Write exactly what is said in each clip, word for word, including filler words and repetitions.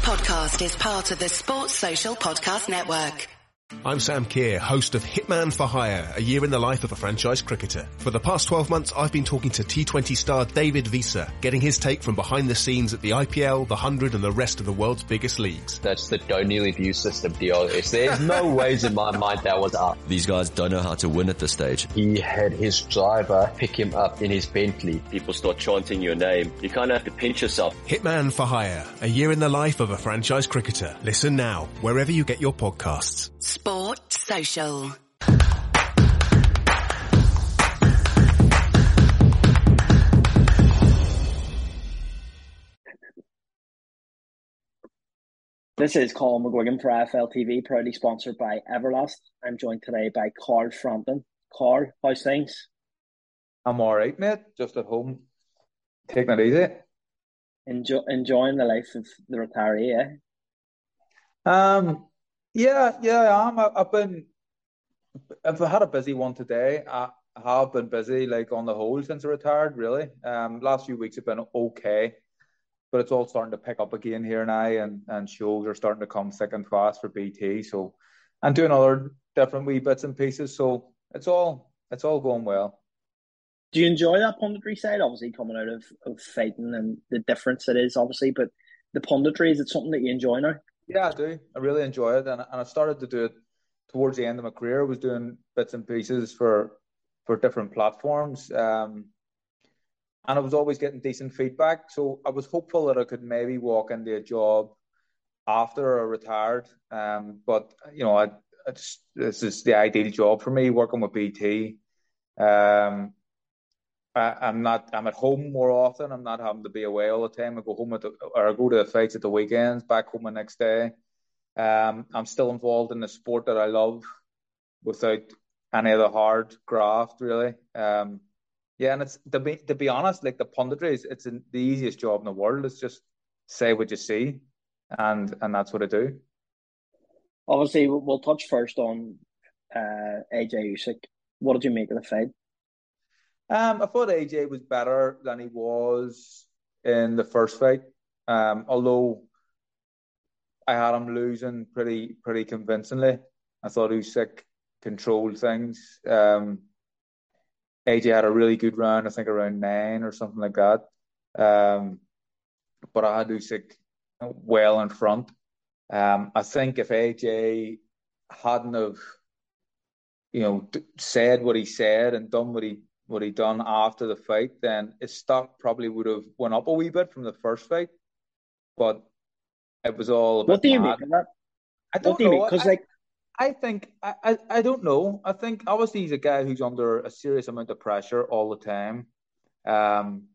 podcast is part of the Sports Social Podcast Network. I'm Sam Keir, host of Hitman for Hire, a year in the life of a franchise cricketer. For the past twelve months, I've been talking to T twenty star David Visa, getting his take from behind the scenes at the I P L, the one hundred and the rest of the world's biggest leagues. That's the don't nearly view system deal. It's, there's no ways in my mind that was up. These guys don't know how to win at this stage. He had his driver pick him up in his Bentley. People start chanting your name. You kind of have to pinch yourself. Hitman for Hire, a year in the life of a franchise cricketer. Listen now, wherever you get your podcasts. Sport Social. This is Colin McGuigan for I F L T V, proudly sponsored by Everlast. I'm joined today by Carl Frampton. Carl, how's things? I'm alright, mate. Just at home, taking it easy. Enjoy, enjoying the life of the retiree, eh? Um, yeah, yeah, I am. I, I've been, I've had a busy one today. I have been busy, like on the whole, since I retired. Really, um, last few weeks have been okay, but it's all starting to pick up again here now, and and shows are starting to come thick and fast for B T. So, and doing other different wee bits and pieces. So it's all it's all going well. Do you enjoy that punditry side? Obviously, coming out of, of fighting and the difference it is, obviously, but the punditry, is it something that you enjoy now? Yeah, I do. I really enjoy it, and and I started to do it towards the end of my career. I was doing bits and pieces for for different platforms, um, and I was always getting decent feedback. So I was hopeful that I could maybe walk into a job after I retired. Um, but you know, I, I just, this is the ideal job for me, working with B T. Um, I, I'm not. I'm at home more often. I'm not having to be away all the time. I go home at the, or I go to the fights at the weekends, back home the next day. Um, I'm still involved in the sport that I love, without any of the hard graft, really. Um, yeah, and it's to be to be honest, like the punditry is it's the easiest job in the world. It's just say what you see, and and that's what I do. Obviously, we'll touch first on uh, A J Usyk. What did you make of the fight? Um, I thought A J was better than he was in the first fight. Um, although I had him losing pretty pretty convincingly. I thought Usyk controlled things. Um, A J had a really good round, I think around nine or something like that. Um, but I had Usyk well in front. Um, I think if A J hadn't have, you know, said what he said and done what he what he done after the fight, then his stock probably would have went up a wee bit from the first fight. But it was all a bit What do you mad. make of that? I don't What do you know. make? Because I, like, I think I, I I don't know. I think obviously he's a guy who's under a serious amount of pressure all the time. Um,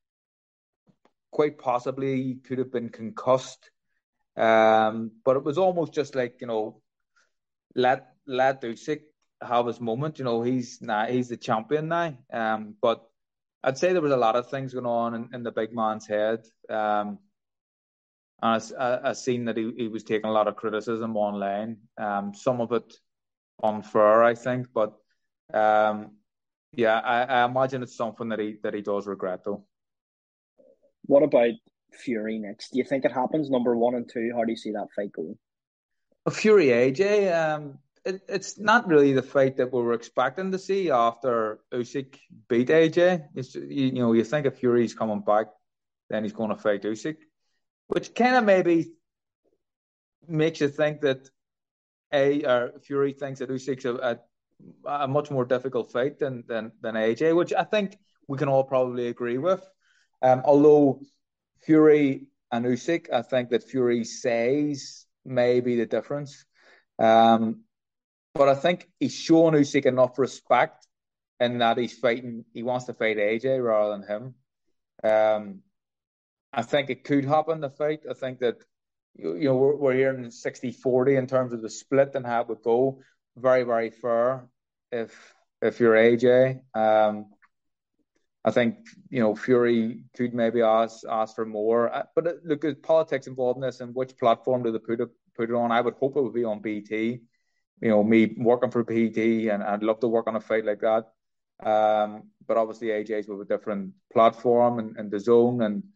quite possibly he could have been concussed. Um, but it was almost just like, you know, let let Usyk have his moment. You know, he's now he's the champion now. Um, but I'd say there was a lot of things going on in, in the big man's head. Um, and I, I, I seen that he, he was taking a lot of criticism online. Um, some of it unfair, I think. But um, yeah, I, I imagine it's something that he that he does regret, though. what about Fury next? Do you think it happens? Number one and two, how do you see that fight going? Fury A J, um, it, it's not really the fight that we were expecting to see after Usyk beat A J. It's, you, you know, you think if Fury's coming back, then he's going to fight Usyk, which kind of maybe makes you think that a or Fury thinks that Usyk's a, a, a much more difficult fight than, than than A J, which I think we can all probably agree with. Um, although Fury and Usyk, I think that Fury's size may be the difference. Um, but I think he's shown Usyk enough respect in that he's fighting, he wants to fight A J rather than him. Um, I think it could happen, the fight. I think that, you know, we're, we're hearing sixty forty in terms of the split and how it would go. Very, very fair if if you're A J. Um, I think, you know, Fury could maybe ask ask for more. But uh, look, there's politics involved in this, and which platform do they put it put it on? I would hope it would be on B T. You know, me working for B T, and I'd love to work on a fight like that. Um, but obviously A J's with a different platform and, and the zone, and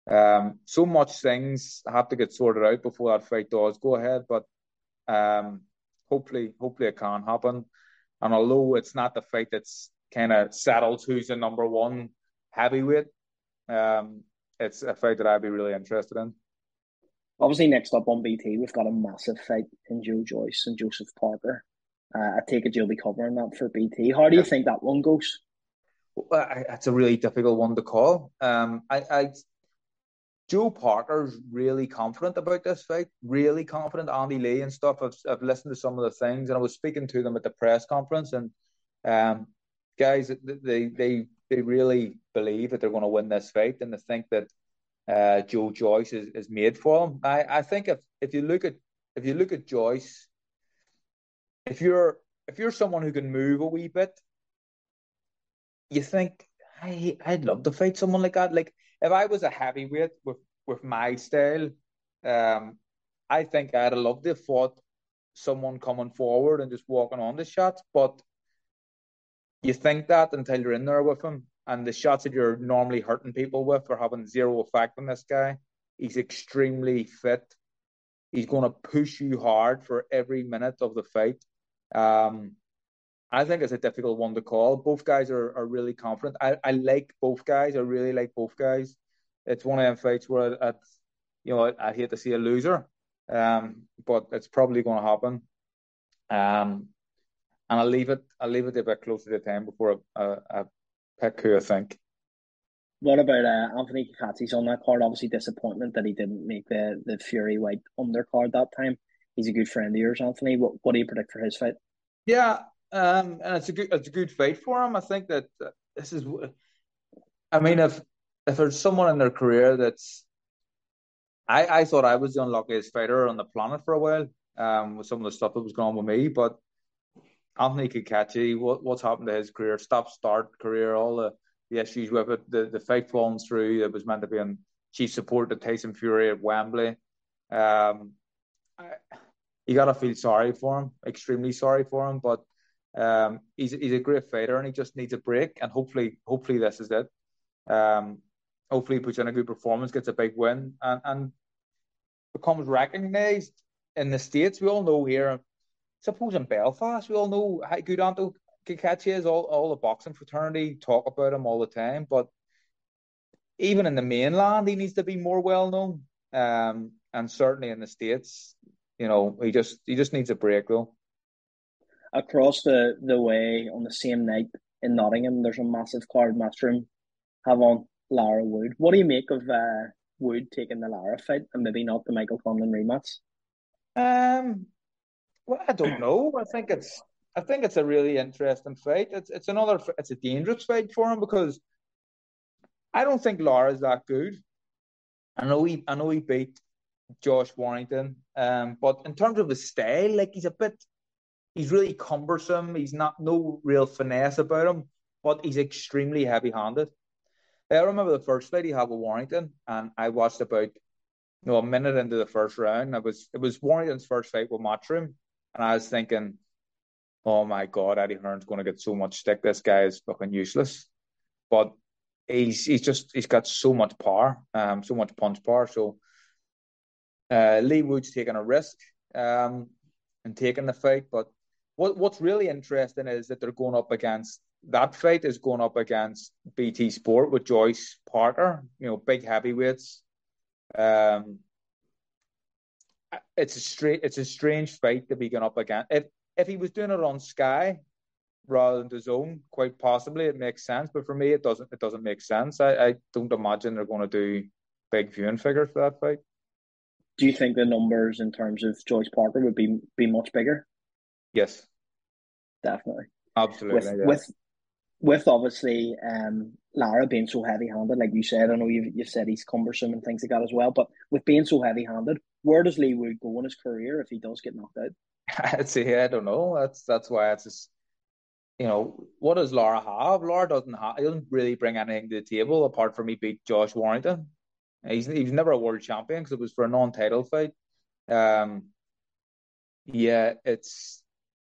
Um, so much things have to get sorted out before that fight does go ahead, but um, hopefully, hopefully it can happen. And although it's not the fight that's kind of settles who's the number one heavyweight, um, it's a fight that I'd be really interested in. Obviously, next up on B T, we've got a massive fight in Joe Joyce and Joseph Parker. Uh, I take it you'll be covering that for B T. How do you think that one goes? Well, I, it's a really difficult one to call. Um, I, I, Joe Parker's really confident about this fight, really confident. Andy Lee and stuff. I've, I've listened to some of the things, and I was speaking to them at the press conference, and um, guys, they they they really believe that they're going to win this fight, and they think that uh, Joe Joyce is, is made for them. I, I think if if you look at if you look at Joyce, if you're if you're someone who can move a wee bit, you think, I I'd love to fight someone like that. Like if I was a heavyweight with with my style, um, I think I'd have loved to have fought someone coming forward and just walking on the shots. But you think that until you're in there with him, and the shots that you're normally hurting people with are having zero effect on this guy. He's extremely fit. He's going to push you hard for every minute of the fight. Um, I think it's a difficult one to call. Both guys are, are really confident. I, I like both guys. I really like both guys. It's one of them fights where, I, you know, I, I hate to see a loser, um, but it's probably going to happen. Um, and I'll leave it. I'll leave it a bit closer to time before I, I, I pick who I think. What about uh, Anthony Kakatsi's on that card? Obviously, disappointment that he didn't make the the Fury White undercard that time. He's a good friend of yours, Anthony. What what do you predict for his fight? Yeah, um, and it's a good it's a good fight for him. I think that uh, this is. I mean, if if there's someone in their career that's, I I thought I was the unluckiest fighter on the planet for a while, um, with some of the stuff that was going on with me, but Anthony Kakatsi, what what's happened to his career, stop start career, all the, the issues with it, the the fight falling through. It was meant to be in chief support to Tyson Fury at Wembley. Um, I, you gotta feel sorry for him, extremely sorry for him, but. Um, he's he's a great fighter, and he just needs a break. And hopefully, hopefully this is it. Um, hopefully, he puts in a good performance, gets a big win, and, and becomes recognised in the States. We all know here, suppose in Belfast, we all know how good Anto Kakachi is. All all the boxing fraternity talk about him all the time, but even in the mainland, he needs to be more well known. Um, and certainly in the States, you know, he just he just needs a break though. Across the, the way on the same night in Nottingham, there's a massive card Matchroom have on Lara Wood. What do you make of uh, Wood taking the Lara fight and maybe not the Michael Conlan rematch? Um, well, I don't know. I think it's I think it's a really interesting fight. It's it's another it's a dangerous fight for him because I don't think Lara's that good. I know he I know he beat Josh Warrington, um, but in terms of his style, like he's a bit. He's really cumbersome. He's not no real finesse about him, but he's extremely heavy-handed. I remember the first fight he had with Warrington, and I watched about you know a minute into the first round. It was it was Warrington's first fight with Matchroom, and I was thinking, "Oh my God, Eddie Hearn's going to get so much stick. This guy is fucking useless." But he's he's just he's got so much power, um, so much punch power. So uh, Lee Wood's taking a risk, um, and taking the fight, but. What What's really interesting is that they're going up against that fight is going up against B T Sport with Joyce Parker, you know, big heavyweights. Um, it's a straight, it's a strange fight to be going up against. If if he was doing it on Sky rather than the Zone, quite possibly it makes sense. But for me, it doesn't. It doesn't make sense. I, I don't imagine they're going to do big viewing figures for that fight. Do you think the numbers in terms of Joyce Parker would be be much bigger? Yes, definitely. Absolutely. With yeah. with with obviously um, Lara being so heavy-handed, like you said, I know you've you've said he's cumbersome and things like that as well. But with being so heavy-handed, where does Lee Wood go in his career if he does get knocked out? I'd say I don't know. That's that's why it's just, you know, what does Lara have? Lara doesn't have. He doesn't really bring anything to the table apart from he beat Josh Warrington. He's he's never a world champion because it was for a non-title fight. Um, yeah, it's.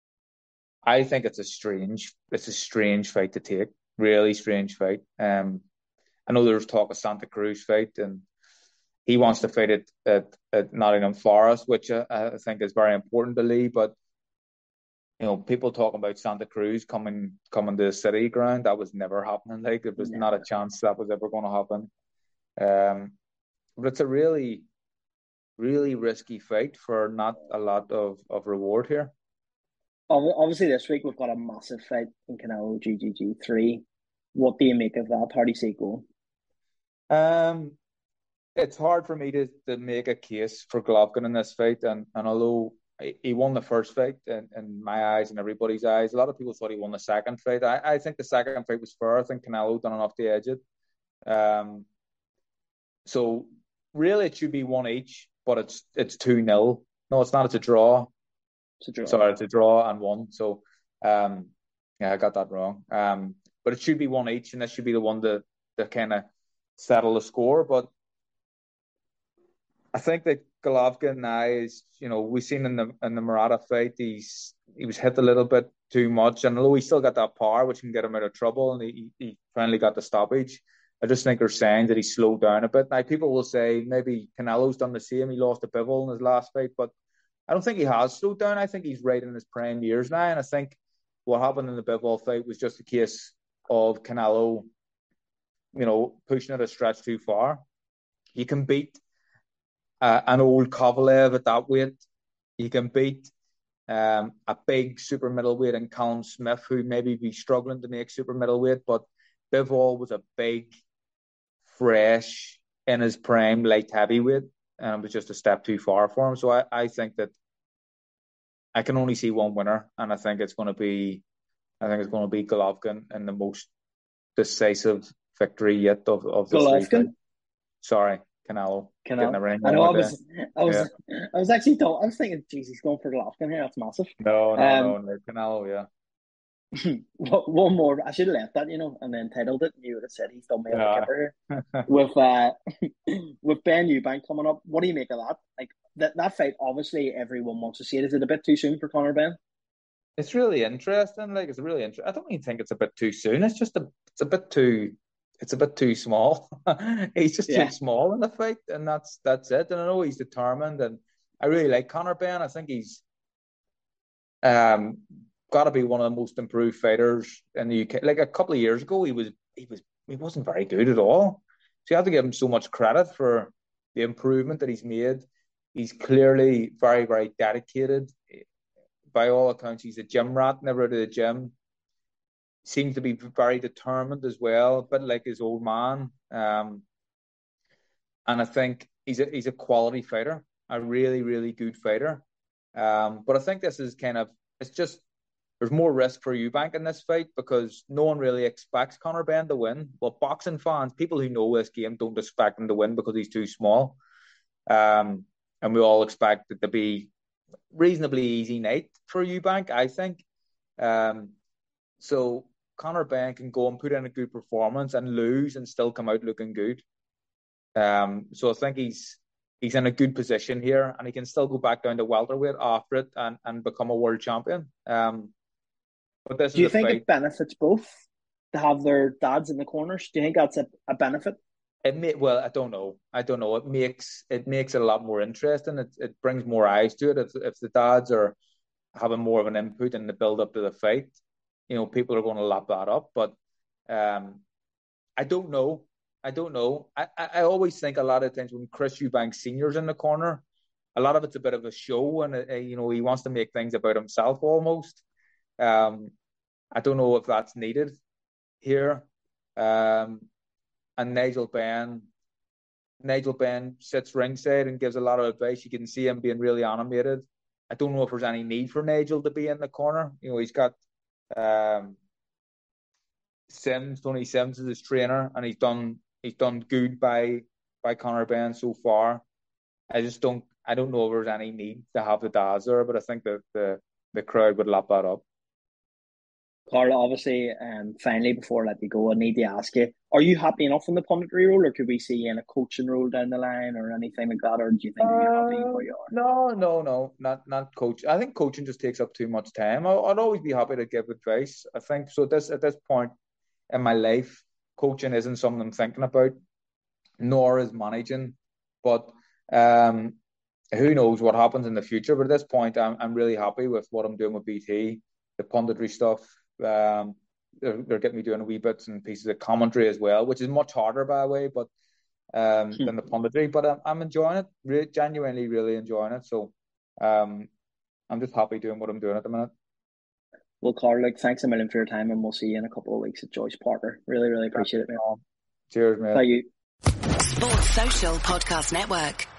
I think it's a strange, it's a strange fight to take. Really strange fight. Um, I know there was talk of Santa Cruz fight, and he wants to fight at, at, at Nottingham Forest, which I, I think is very important to Lee. But you know, people talking about Santa Cruz coming coming to the City ground, that was never happening. Like, it was Never. not a chance that was ever going to happen. Um, but it's a really, really risky fight for not a lot of, of reward here. Obviously, this week we've got a massive fight in Canelo G G G three. What do you make of that? How do you see it going? Um, it's hard for me to, to make a case for Golovkin in this fight, and, and although he won the first fight in, in my eyes and everybody's eyes, a lot of people thought he won the second fight. I, I think the second fight was fair. I think Canelo done enough to edge it. Um, so really it should be one each, but it's it's two nil. No, it's not. It's a draw. It's a draw. Sorry, it's a draw and one. So, um, yeah, I got that wrong. Um, but it should be one each, and this should be the one to, to kind of settle the score. But I think that Golovkin now is, you know, we've seen in the in the Murata fight, he's he was hit a little bit too much, and although he still got that power, which can get him out of trouble, and he, he finally got the stoppage, I just think there's signs that he slowed down a bit. Now, people will say maybe Canelo's done the same. He lost to Bivol in his last fight, but I don't think he has slowed down. I think he's right in his prime years now, and I think what happened in the Bivol fight was just a case of Canelo, you know, pushing it a stretch too far. You can beat uh, an old Kovalev at that weight. You can beat um, a big super middleweight in Callum Smith, who maybe be struggling to make super middleweight, but Bivol was a big, fresh, in his prime, light heavyweight, and it was just a step too far for him. So I, I think that I can only see one winner, and I think it's going to be, I think it's going to be Golovkin in the most decisive victory yet of of the Golovkin? three. Sorry, Canelo. Canelo. The ring I know. I over was, I was, Yeah. I was actually thought, I was thinking, geez, he's going for Golovkin here. That's massive. No, no, Um, no, no, Canelo, yeah. One more. I should have left that, you know, and then titled it. You would have said he's done me Yeah. a kipper here. With uh, with Ben Eubank coming up, what do you make of that? Like that that fight, obviously everyone wants to see it. Is it a bit too soon for Conor Ben? It's really interesting. Like, it's really interesting. I don't even think it's a bit too soon. It's just a, it's a bit too, it's a bit too small. He's just Yeah. too small in the fight, and that's that's it. And I know he's determined, and I really like Conor Ben. I think he's um got to be one of the most improved fighters in the U K. Like a couple of years ago, he was he was he wasn't very good at all. So you have to give him so much credit for the improvement that he's made. He's clearly very, very dedicated. By all accounts, he's a gym rat, never out of the gym. Seems to be very determined as well, a bit like his old man. Um, and I think he's a he's a quality fighter, a really, really good fighter. Um, but I think this is kind of, it's just, there's more risk for Eubank in this fight because no one really expects Conor Ben to win. Well, boxing fans, people who know this game, don't expect him to win because he's too small. Um, and we all expect it to be reasonably easy night for Eubank, I think. Um, so Conor Ben can go and put in a good performance and lose and still come out looking good. Um, so I think he's he's in a good position here, and he can still go back down to welterweight after it and, and become a world champion. Um, but this Do you is a think fight. it benefits both to have their dads in the corners? Do you think that's a, a benefit? It may, well, I don't know. I don't know. It makes it makes it a lot more interesting. It it brings more eyes to it. If if the dads are having more of an input in the build up to the fight, you know, people are going to lap that up. But um, I don't know. I don't know. I, I, I always think a lot of times when Chris Eubank Senior's in the corner, a lot of it's a bit of a show, and uh, you know, he wants to make things about himself almost. Um, I don't know if that's needed here. Um, and Nigel Benn, Nigel Benn sits ringside and gives a lot of advice. You can see him being really animated. I don't know if there's any need for Nigel to be in the corner. You know, he's got um, Sims, Tony Sims is his trainer, and he's done he's done good by by Conor Ben so far. I just don't I don't know if there's any need to have the dads there, but I think that the the crowd would lap that up. Carla, obviously, um, finally, before I let you go, I need to ask you, are you happy enough in the punditry role, or could we see you in a coaching role down the line or anything like that, or do you think you're happy Uh, where you are? no, no, no, not not coach. I think coaching just takes up too much time. I, I'd always be happy to give advice. I think so. At this at this point in my life, coaching isn't something I'm thinking about, nor is managing. But um, who knows what happens in the future? But at this point, I'm I'm really happy with what I'm doing with B T, the punditry stuff. Um, they're, they're getting me doing wee bits and pieces of commentary as well, which is much harder, by the way, but um, hmm. than the punditry. But I'm I'm enjoying it, re- genuinely, really enjoying it. So um, I'm just happy doing what I'm doing at the minute. Well, Carl, like, thanks a million for your time, and we'll see you in a couple of weeks at Joyce Parker. Really, really appreciate it, man. Cheers, man. Thank you. Sports Social Podcast Network.